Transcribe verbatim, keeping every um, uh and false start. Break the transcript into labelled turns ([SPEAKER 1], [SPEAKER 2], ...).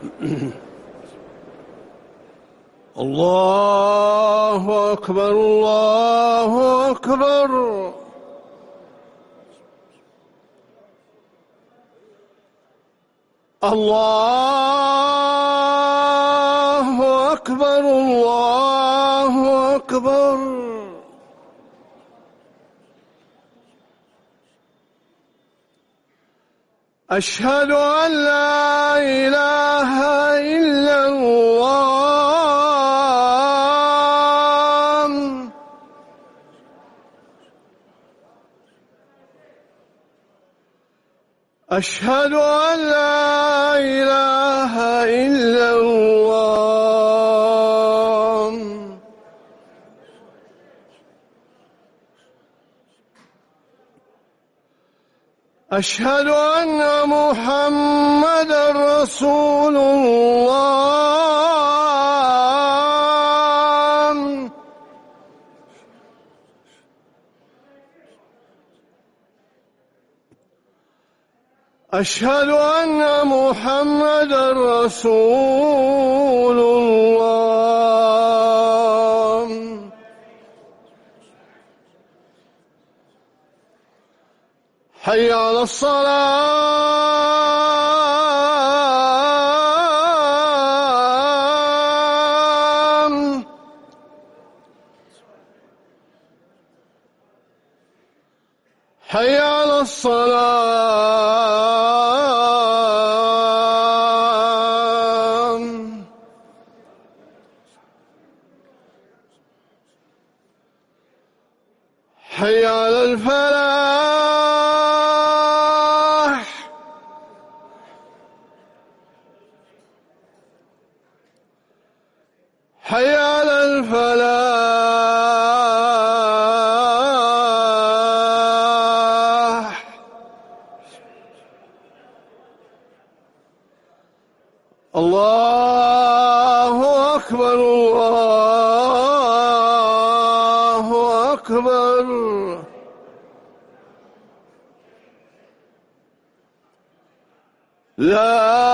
[SPEAKER 1] الله أكبر الله أكبر. الله أكبر الله أكبر. أشهد أن لا إله إلا الله. أشهد أن لا إله إلا الله. أشهد أن محمدًا رسول الله. أشهد أن محمدًا رسول الله. حي على الصلاة. حي على الصلاة. حي على الفلاح. حي على الفلاح. الله أكبر الله أكبر. لا